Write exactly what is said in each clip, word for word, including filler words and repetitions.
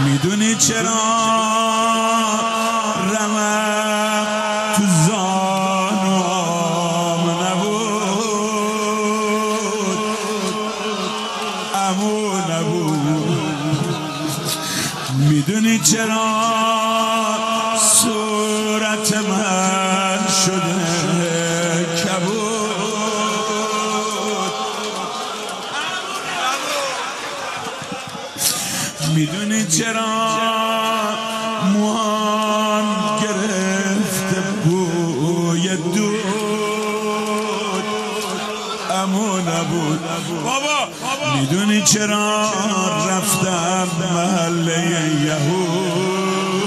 میدونی چرا رمم تو زانوام نبود عمو نبود؟ میدونی چرا صورت من شده کبود؟ میدونی چرا موهام گرفته بوی دود عمو نبود؟ بابا میدونی چرا رفتم محله یهود؟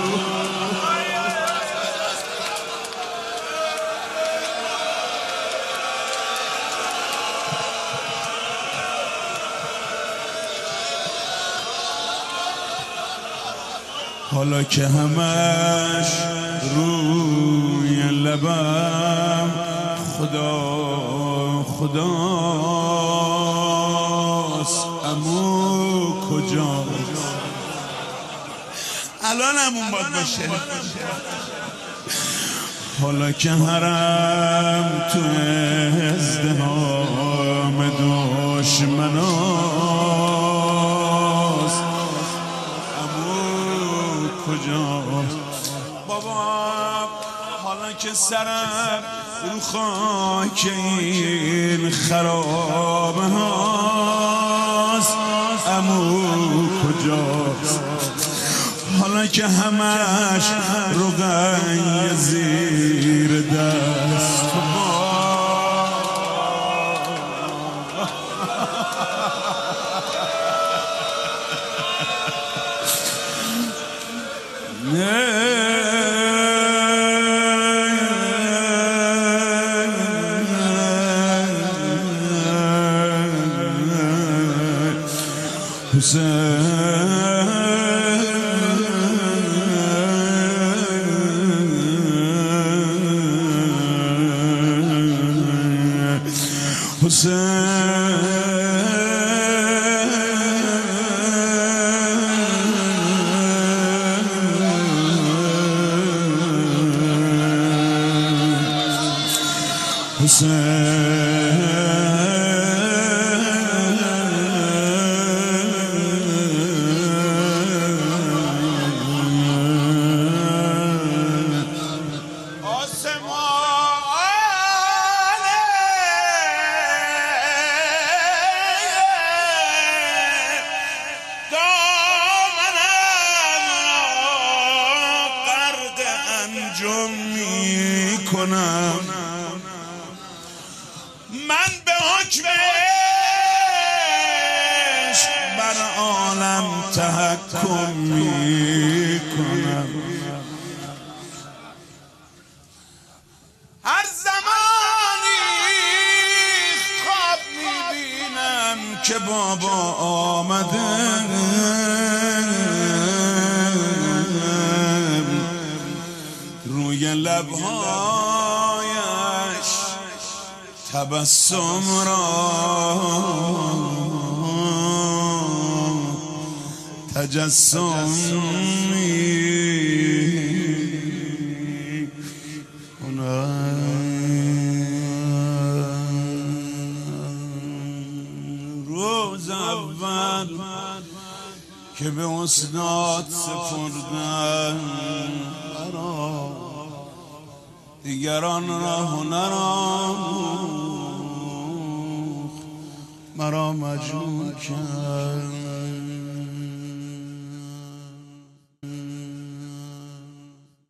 حالا که همش روی لبم خدا خداست، عمو کجاست؟ الان همون باید باشه. حالا که حرم تو ازدحام دشمناست، عمو کجاست؟ بابا حالا که سرم رو خاک این خرابه هاست، عمو کجاست؟ حالا که همش روغن زیر دست کنم. من به حکمش بر عالم تحکم می کنم. هر زمانی خواب می بینم که بابا آمده، روی لبهایش تبسم را تجسم می کنم. روز اول که به استاد سپردن دیگران را هنر آموخت، مرا مجنون کرد.